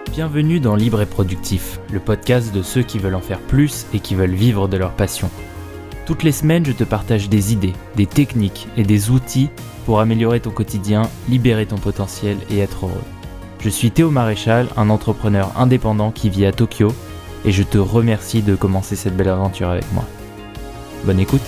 Bienvenue dans Libre et Productif, le podcast de ceux qui veulent en faire plus et qui veulent vivre de leur passion. Toutes les semaines, je te partage des idées, des techniques et des outils pour améliorer ton quotidien, libérer ton potentiel et être heureux. Je suis Théo Maréchal, un entrepreneur indépendant qui vit à Tokyo et je te remercie de commencer cette belle aventure avec moi. Bonne écoute.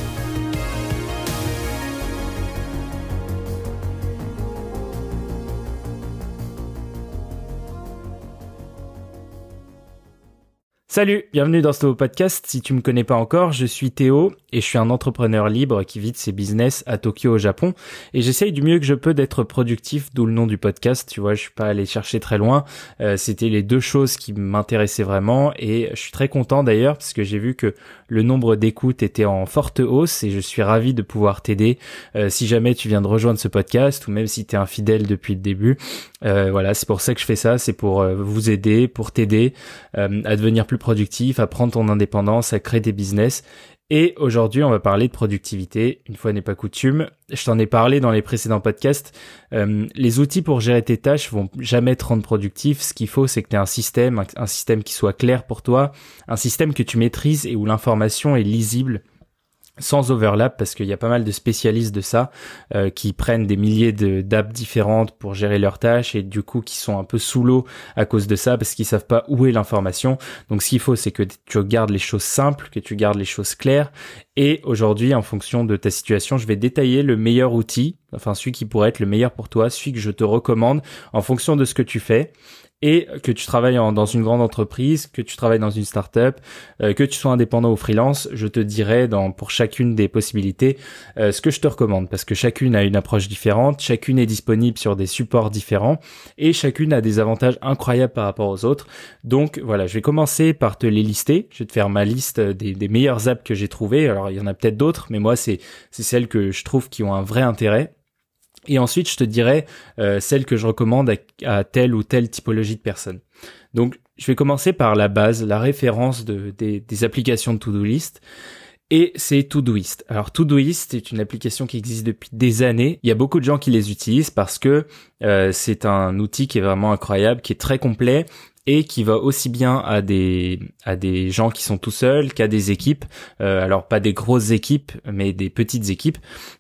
Salut, bienvenue dans ce nouveau podcast. Si tu me connais pas encore, je suis Théo et je suis un entrepreneur libre qui vit de ses business à Tokyo au Japon et j'essaye du mieux que je peux d'être productif, d'où le nom du podcast. Tu vois, je suis pas allé chercher très loin. C'était les deux choses qui m'intéressaient vraiment et je suis très content d'ailleurs parce que j'ai vu que le nombre d'écoutes était en forte hausse et je suis ravi de pouvoir t'aider. Si jamais tu viens de rejoindre ce podcast ou même si tu es infidèle depuis le début, voilà, c'est pour ça que je fais ça, c'est pour vous aider, pour t'aider à devenir plus productif, à prendre ton indépendance, à créer des business. Et aujourd'hui, on va parler de productivité. Une fois n'est pas coutume, je t'en ai parlé dans les précédents podcasts. Les outils pour gérer tes tâches vont jamais te rendre productif. Ce qu'il faut, c'est que tu aies un système qui soit clair pour toi, un système que tu maîtrises et où l'information est lisible, sans overlap, parce qu'il y a pas mal de spécialistes de ça qui prennent des milliers d'apps différentes pour gérer leurs tâches et du coup qui sont un peu sous l'eau à cause de ça parce qu'ils savent pas où est l'information. Donc ce qu'il faut, c'est que tu gardes les choses simples, que tu gardes les choses claires. Et aujourd'hui, en fonction de ta situation, je vais détailler le meilleur outil, enfin celui qui pourrait être le meilleur pour toi, celui que je te recommande en fonction de ce que tu fais. Et que tu travailles dans une grande entreprise, que tu travailles dans une start-up, que tu sois indépendant ou freelance, je te dirai pour chacune des possibilités ce que je te recommande parce que chacune a une approche différente, chacune est disponible sur des supports différents et chacune a des avantages incroyables par rapport aux autres. Donc voilà, je vais commencer par te les lister. Je vais te faire ma liste des meilleures apps que j'ai trouvées. Alors il y en a peut-être d'autres, mais moi c'est celles que je trouve qui ont un vrai intérêt. Et ensuite, je te dirai celles que je recommande à telle ou telle typologie de personnes. Donc, je vais commencer par la base, la référence des applications de To-Do List. Et c'est Todoist. Alors Todoist est une application qui existe depuis des années. Il y a beaucoup de gens qui les utilisent parce que c'est un outil qui est vraiment incroyable, qui est très complet et qui va aussi bien à des gens qui sont tout seuls qu'à des équipes. Alors pas des grosses équipes, mais des petites équipes.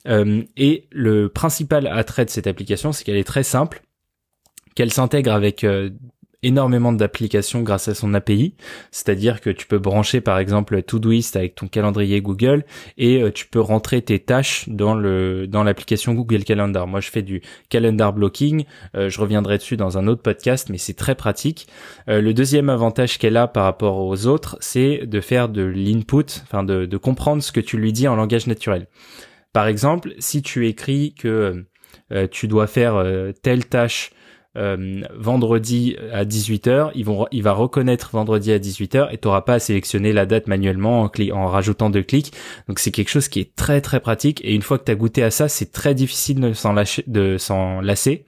Et le principal attrait de cette application, c'est qu'elle est très simple, qu'elle s'intègre avec énormément d'applications grâce à son API, c'est-à-dire que tu peux brancher par exemple Todoist avec ton calendrier Google et tu peux rentrer tes tâches dans l'application Google Calendar. Moi, je fais du calendar blocking, je reviendrai dessus dans un autre podcast, mais c'est très pratique. Le deuxième avantage qu'elle a par rapport aux autres, c'est de faire de l'input, enfin de comprendre ce que tu lui dis en langage naturel. Par exemple, si tu écris que tu dois faire telle tâche vendredi à 18h, il va reconnaître vendredi à 18h et tu n'auras pas à sélectionner la date manuellement en rajoutant 2 clics. Donc c'est quelque chose qui est très très pratique et une fois que tu as goûté à ça, c'est très difficile de s'en lasser.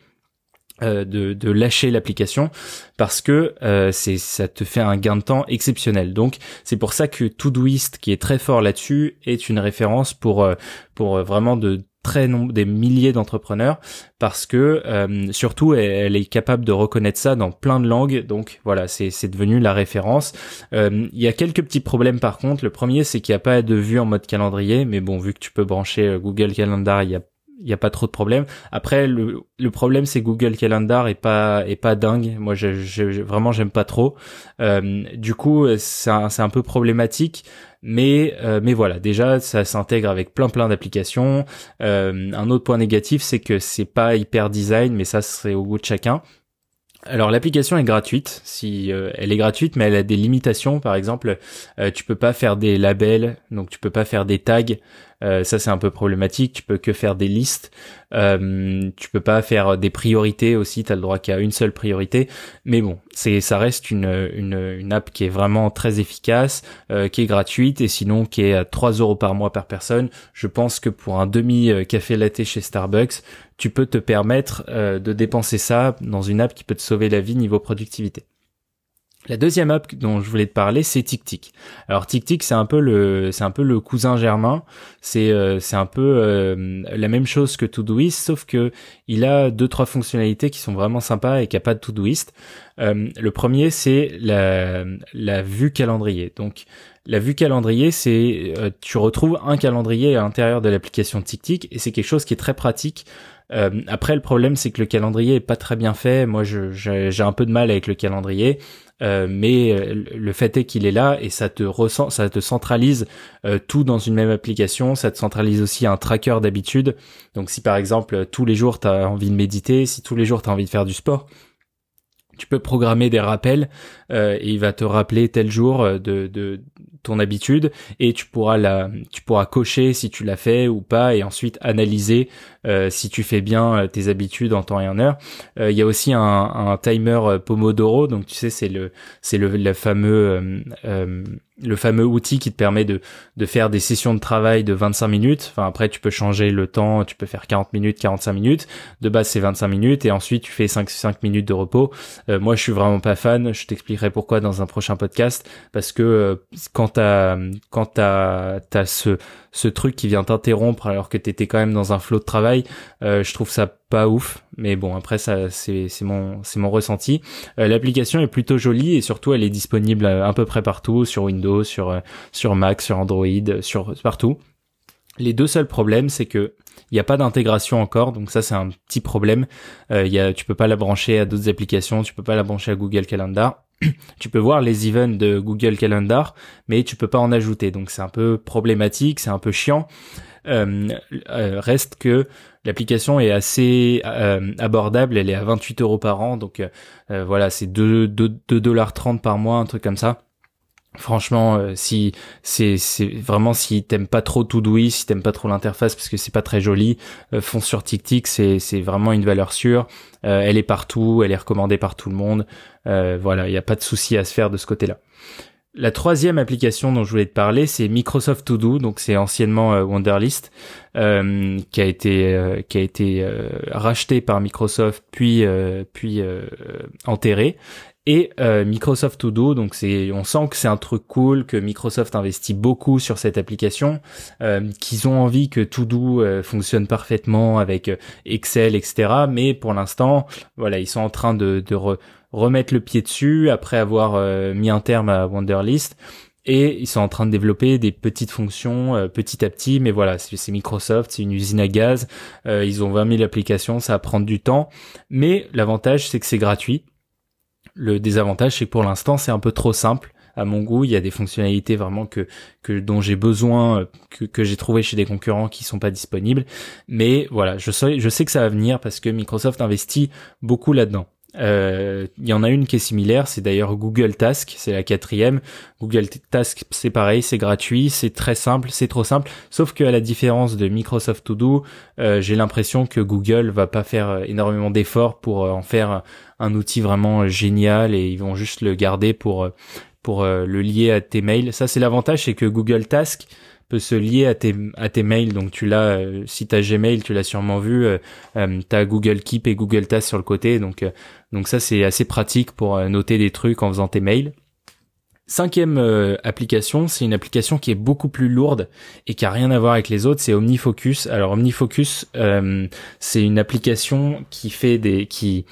De lâcher l'application parce que ça te fait un gain de temps exceptionnel. Donc c'est pour ça que Todoist, qui est très fort là-dessus, est une référence pour vraiment des milliers d'entrepreneurs parce que surtout elle est capable de reconnaître ça dans plein de langues. Donc voilà, c'est devenu la référence. Il y a quelques petits problèmes par contre. Le premier, c'est qu'il n'y a pas de vue en mode calendrier, mais bon, vu que tu peux brancher Google Calendar, il y a pas trop de problèmes. Après le problème, c'est Google Calendar est pas dingue. Moi vraiment j'aime pas trop. Du coup c'est un peu problématique. Mais voilà, déjà ça s'intègre avec plein d'applications. Un autre point négatif, c'est que c'est pas hyper design, mais ça serait au goût de chacun. Alors l'application est gratuite, elle est gratuite, mais elle a des limitations. Par exemple, tu peux pas faire des labels, donc tu peux pas faire des tags. Ça c'est un peu problématique. Tu peux que faire des listes. Tu peux pas faire des priorités aussi. T'as le droit qu'à une seule priorité. Mais bon, ça reste une app qui est vraiment très efficace, qui est gratuite et sinon qui est à 3 € par mois par personne. Je pense que pour un demi café latte chez Starbucks, tu peux te permettre de dépenser ça dans une app qui peut te sauver la vie niveau productivité. La deuxième app dont je voulais te parler, c'est TickTick. Alors TickTick, c'est un peu le cousin germain. C'est un peu la même chose que Todoist, sauf que il a deux trois fonctionnalités qui sont vraiment sympas et qu'il n'y a pas de Todoist. Le premier, c'est la vue calendrier. Donc la vue calendrier, c'est tu retrouves un calendrier à l'intérieur de l'application TickTick et c'est quelque chose qui est très pratique. Après, le problème, c'est que le calendrier est pas très bien fait. Moi, j'ai un peu de mal avec le calendrier. Mais le fait est qu'il est là et ça te centralise tout dans une même application. Ça te centralise aussi un tracker d'habitude. Donc si par exemple tous les jours t'as envie de méditer, si tous les jours t'as envie de faire du sport, tu peux programmer des rappels et il va te rappeler tel jour de ton habitude et tu pourras cocher si tu l'as fait ou pas et ensuite analyser si tu fais bien tes habitudes en temps et en heure. Il y a aussi un timer Pomodoro, donc tu sais le fameux outil qui te permet de faire des sessions de travail de 25 minutes. Enfin, après, tu peux changer le temps, tu peux faire 40 minutes, 45 minutes. De base, c'est 25 minutes et ensuite, tu fais 5 minutes de repos. Moi, je suis vraiment pas fan. Je t'expliquerai pourquoi dans un prochain podcast. Parce que quand t'as ce truc qui vient t'interrompre alors que t'étais quand même dans un flow de travail, je trouve ça pas ouf. Mais bon, après, ça, c'est mon ressenti. L'application est plutôt jolie et surtout, elle est disponible à peu près partout, sur Windows, sur Mac, sur Android, partout. Les deux seuls problèmes, c'est que il n'y a pas d'intégration encore, donc ça c'est un petit problème. Tu peux pas la brancher à d'autres applications, tu peux pas la brancher à Google Calendar. Tu peux voir les events de Google Calendar, mais tu peux pas en ajouter, donc c'est un peu problématique, c'est un peu chiant. Reste que l'application est assez abordable, elle est à 28 € par an, donc voilà, c'est 2,30 $ par mois, un truc comme ça. Franchement, si t'aimes pas trop Todoist, si t'aimes pas trop l'interface parce que c'est pas très joli, fonce sur TickTick, c'est vraiment une valeur sûre. Elle est partout, elle est recommandée par tout le monde. Voilà, il y a pas de souci à se faire de ce côté-là. La troisième application dont je voulais te parler, c'est Microsoft To Do, donc c'est anciennement Wunderlist, qui a été racheté par Microsoft puis enterré. Et Microsoft To Do, donc on sent que c'est un truc cool, que Microsoft investit beaucoup sur cette application, qu'ils ont envie que To Do fonctionne parfaitement avec Excel, etc. Mais pour l'instant, voilà, ils sont en train de remettre le pied dessus après avoir mis un terme à Wunderlist. Et ils sont en train de développer des petites fonctions petit à petit, mais voilà, c'est Microsoft, c'est une usine à gaz, ils ont 20 000 applications, ça va prendre du temps, mais l'avantage c'est que c'est gratuit. Le désavantage, c'est que pour l'instant, c'est un peu trop simple. À mon goût, il y a des fonctionnalités vraiment dont j'ai besoin, que j'ai trouvé chez des concurrents qui sont pas disponibles. Mais voilà, je sais que ça va venir parce que Microsoft investit beaucoup là-dedans. Il y en a une qui est similaire, c'est d'ailleurs Google Task, c'est la quatrième. Google Task, c'est pareil, c'est gratuit, c'est très simple, c'est trop simple. Sauf qu'à la différence de Microsoft To Do, j'ai l'impression que Google va pas faire énormément d'efforts pour en faire un outil vraiment génial et ils vont juste le garder pour le lier à tes mails. Ça, c'est l'avantage, c'est que Google Task peut se lier à tes mails. Donc tu l'as, si t'as Gmail, tu l'as sûrement vu, t'as Google Keep et Google Task sur le côté. Donc ça, c'est assez pratique pour noter des trucs en faisant tes mails. Cinquième application, c'est une application qui est beaucoup plus lourde et qui a rien à voir avec les autres, c'est OmniFocus. Alors OmniFocus, c'est une application qui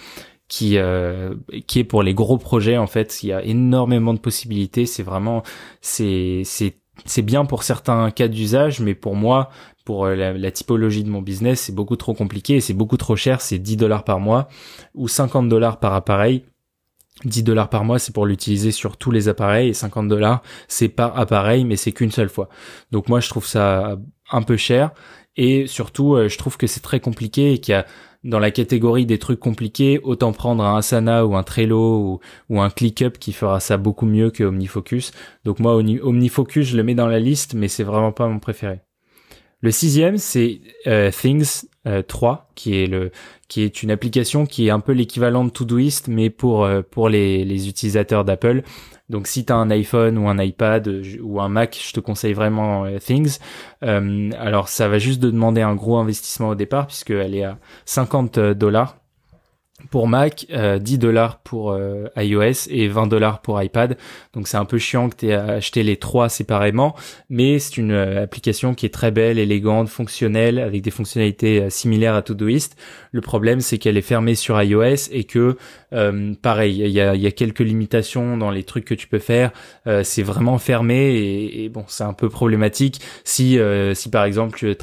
est pour les gros projets. En fait, il y a énormément de possibilités. C'est vraiment, c'est bien pour certains cas d'usage, mais pour moi, pour la typologie de mon business, c'est beaucoup trop compliqué et c'est beaucoup trop cher. C'est 10 $ par mois ou 50 $ par appareil. 10 $ par mois, c'est pour l'utiliser sur tous les appareils et 50 $, c'est par appareil, mais c'est qu'une seule fois. Donc moi, je trouve ça un peu cher et surtout, je trouve que c'est très compliqué et qu'il y a dans la catégorie des trucs compliqués, autant prendre un Asana ou un Trello ou un ClickUp qui fera ça beaucoup mieux que OmniFocus. Donc moi, OmniFocus, je le mets dans la liste, mais c'est vraiment pas mon préféré. Le sixième, c'est Things 3, qui est une application qui est un peu l'équivalent de Todoist, mais pour les utilisateurs d'Apple. Donc si tu as un iPhone ou un iPad ou un Mac, je te conseille vraiment Things. Alors ça va juste de demander un gros investissement au départ puisqu'elle est à 50 $. Pour Mac, $10 pour iOS et $20 pour iPad. Donc c'est un peu chiant que tu aies acheté les trois séparément, mais c'est une application qui est très belle, élégante, fonctionnelle, avec des fonctionnalités similaires à Todoist. Le problème, c'est qu'elle est fermée sur iOS et que, pareil, il y a quelques limitations dans les trucs que tu peux faire. C'est vraiment fermé et bon, c'est un peu problématique si par exemple tu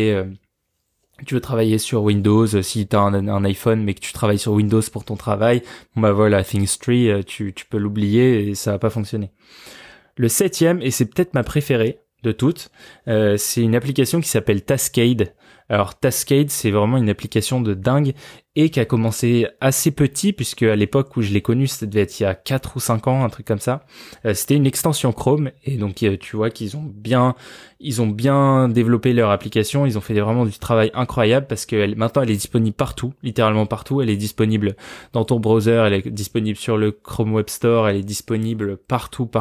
veux travailler sur Windows, si tu as un iPhone mais que tu travailles sur Windows pour ton travail, bon bah voilà, Things 3, tu peux l'oublier et ça va pas fonctionner. Le 7e, et c'est peut-être ma préférée de toutes, c'est une application qui s'appelle Taskade. Alors Taskade, c'est vraiment une application de dingue et qui a commencé assez petit, puisque à l'époque où je l'ai connue, ça devait être il y a 4 ou 5 ans, un truc comme ça. C'était une extension Chrome et donc tu vois qu'ils ont bien développé leur application. Ils ont fait vraiment du travail incroyable parce que maintenant elle est disponible partout, littéralement partout. Elle est disponible dans ton browser, elle est disponible sur le Chrome Web Store, elle est disponible partout.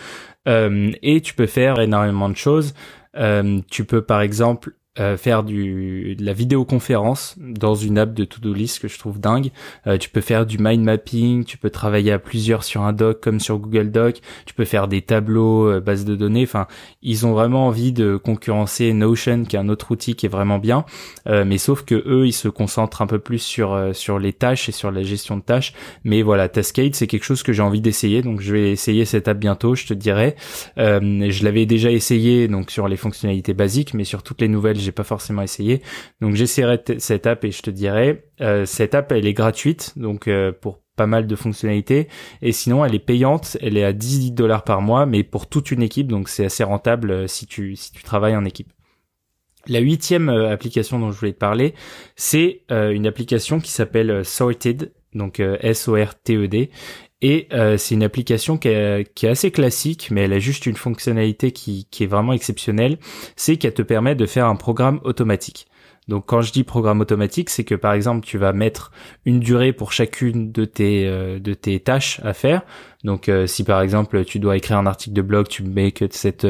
Et tu peux faire énormément de choses. Tu peux par exemple faire de la vidéoconférence dans une app de to-do list que je trouve dingue. Tu peux faire du mind mapping, tu peux travailler à plusieurs sur un doc comme sur Google Doc, tu peux faire des tableaux, bases de données. Enfin, ils ont vraiment envie de concurrencer Notion, qui est un autre outil qui est vraiment bien, mais sauf que eux, ils se concentrent un peu plus sur les tâches et sur la gestion de tâches. Mais voilà, Taskade, c'est quelque chose que j'ai envie d'essayer, donc je vais essayer cette app bientôt, je te dirai. Je l'avais déjà essayé donc sur les fonctionnalités basiques, mais sur toutes les nouvelles, j'ai pas forcément essayé. Donc j'essaierai cette app et je te dirai. Cette app, elle est gratuite, donc pour pas mal de fonctionnalités. Et sinon, elle est payante. Elle est à $10 par mois, mais pour toute une équipe, donc c'est assez rentable si tu travailles en équipe. La 8e application dont je voulais te parler, c'est une application qui s'appelle Sorted, donc Sorted. Et c'est une application qui est assez classique, mais elle a juste une fonctionnalité qui est vraiment exceptionnelle, c'est qu'elle te permet de faire un programme automatique. Donc quand je dis programme automatique, c'est que par exemple tu vas mettre une durée pour chacune de tes tâches à faire. Donc si par exemple tu dois écrire un article de blog, tu mets que cette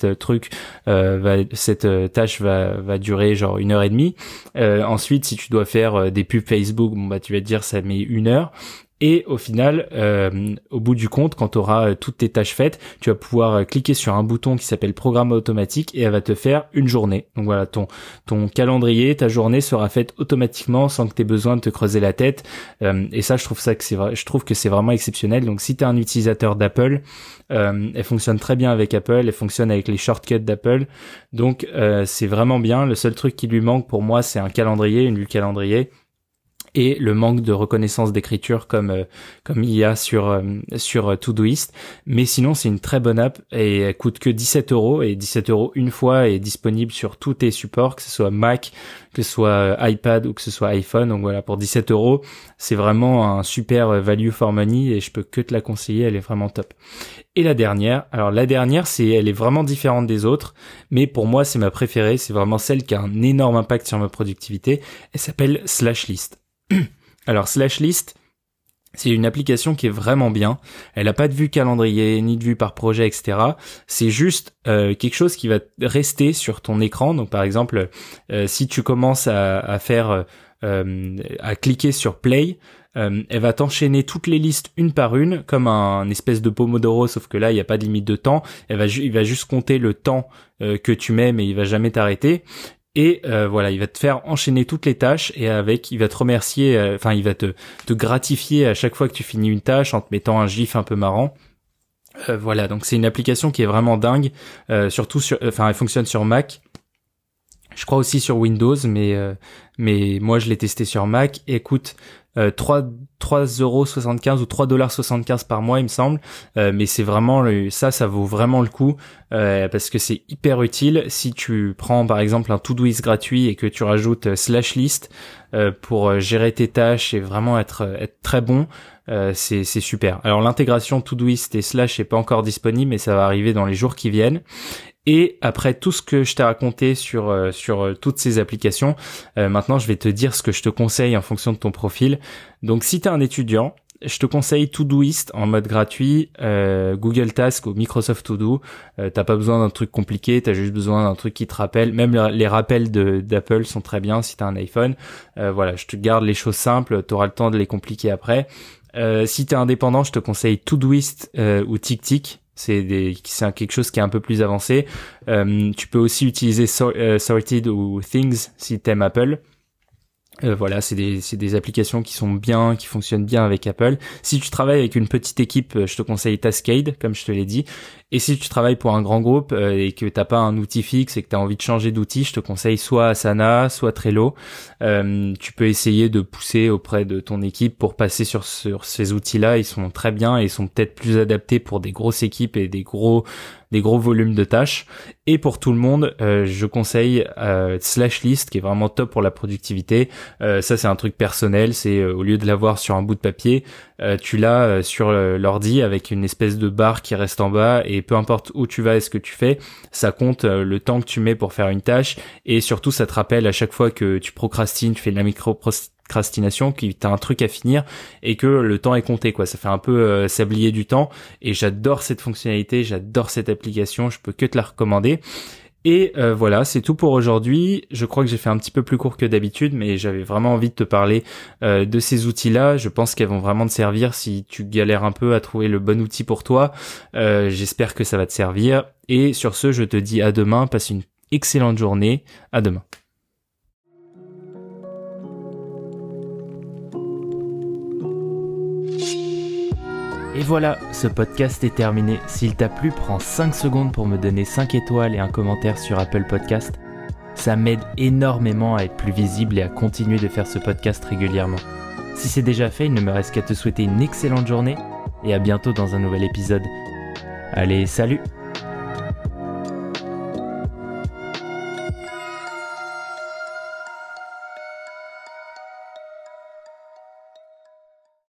tâche va durer genre 1h30. Ensuite si tu dois faire des pubs Facebook, bon bah tu vas te dire ça met 1 heure. Et au final, au bout du compte, quand tu auras toutes tes tâches faites, tu vas pouvoir cliquer sur un bouton qui s'appelle programme automatique et elle va te faire une journée. Donc voilà, ton calendrier, ta journée sera faite automatiquement sans que tu aies besoin de te creuser la tête. Et ça, je trouve que c'est vraiment exceptionnel. Donc si tu es un utilisateur d'Apple, elle fonctionne très bien avec Apple, elle fonctionne avec les shortcuts d'Apple. Donc c'est vraiment bien. Le seul truc qui lui manque pour moi, c'est un calendrier, une vue calendrier. Et le manque de reconnaissance d'écriture comme il y a sur Todoist. Mais sinon, c'est une très bonne app et elle coûte que 17 €. Et 17 € une fois est disponible sur tous tes supports, que ce soit Mac, que ce soit iPad ou que ce soit iPhone. Donc voilà, pour 17 €, c'est vraiment un super value for money et je peux que te la conseiller, elle est vraiment top. Et la dernière, elle est vraiment différente des autres, mais pour moi, c'est ma préférée. C'est vraiment celle qui a un énorme impact sur ma productivité. Elle s'appelle Slashlist. Alors Slashlist, c'est une application qui est vraiment bien. Elle a pas de vue calendrier, ni de vue par projet, etc. C'est juste quelque chose qui va rester sur ton écran. Donc par exemple, si tu commences à cliquer sur Play, elle va t'enchaîner toutes les listes une par une, comme un espèce de Pomodoro, sauf que là, il n'y a pas de limite de temps. Il va juste compter le temps que tu mets, mais il va jamais t'arrêter. Et voilà, il va te faire enchaîner toutes les tâches et il va te remercier, il va te gratifier à chaque fois que tu finis une tâche en te mettant un gif un peu marrant. Voilà, donc c'est une application qui est vraiment dingue, surtout elle fonctionne sur Mac. Je crois aussi sur Windows, mais moi je l'ai testé sur Mac. Et écoute, 3,75 € ou $3,75 par mois, il me semble. Mais c'est vraiment ça vaut vraiment le coup parce que c'est hyper utile. Si tu prends par exemple un Todoist gratuit et que tu rajoutes Slashlist pour gérer tes tâches et vraiment être très bon, c'est super. Alors l'intégration Todoist et Slash est pas encore disponible, mais ça va arriver dans les jours qui viennent. Et après tout ce que je t'ai raconté sur toutes ces applications, maintenant je vais te dire ce que je te conseille en fonction de ton profil. Donc si tu es un étudiant, je te conseille Todoist en mode gratuit, Google Task ou Microsoft To Do. T'as pas besoin d'un truc compliqué, t'as juste besoin d'un truc qui te rappelle. Même les rappels d'Apple sont très bien si t'as un iPhone. Voilà, je te garde les choses simples, t'auras le temps de les compliquer après. Si t'es indépendant, je te conseille Todoist ou TickTick. C'est quelque chose qui est un peu plus avancé. Tu peux aussi utiliser Sorted ou Things si t'aimes Apple. Voilà, c'est des applications qui sont bien, qui fonctionnent bien avec Apple. Si tu travailles avec une petite équipe, je te conseille Taskade, comme je te l'ai dit. Et si tu travailles pour un grand groupe et que t'as pas un outil fixe et que t'as envie de changer d'outil, je te conseille soit Asana, soit Trello. Tu peux essayer de pousser auprès de ton équipe pour passer sur ces outils-là. Ils sont très bien et ils sont peut-être plus adaptés pour des grosses équipes et des gros volumes de tâches. Et pour tout le monde, je conseille Slashlist, qui est vraiment top pour la productivité. Ça, c'est un truc personnel. C'est au lieu de l'avoir sur un bout de papier, tu l'as sur l'ordi avec une espèce de barre qui reste en bas, et peu importe où tu vas et ce que tu fais, ça compte le temps que tu mets pour faire une tâche, et surtout ça te rappelle à chaque fois que tu procrastines, tu fais de la micro-procrastination, que t'as un truc à finir et que le temps est compté, quoi. Ça fait un peu sablier du temps, et j'adore cette fonctionnalité, j'adore cette application, je peux que te la recommander. Et voilà, c'est tout pour aujourd'hui. Je crois que j'ai fait un petit peu plus court que d'habitude, mais j'avais vraiment envie de te parler de ces outils-là. Je pense qu'elles vont vraiment te servir si tu galères un peu à trouver le bon outil pour toi. J'espère que ça va te servir. Et sur ce, je te dis à demain. Passe une excellente journée. À demain. Et voilà, ce podcast est terminé. S'il t'a plu, prends 5 secondes pour me donner 5 étoiles et un commentaire sur Apple Podcast. Ça m'aide énormément à être plus visible et à continuer de faire ce podcast régulièrement. Si c'est déjà fait, il ne me reste qu'à te souhaiter une excellente journée et à bientôt dans un nouvel épisode. Allez, salut!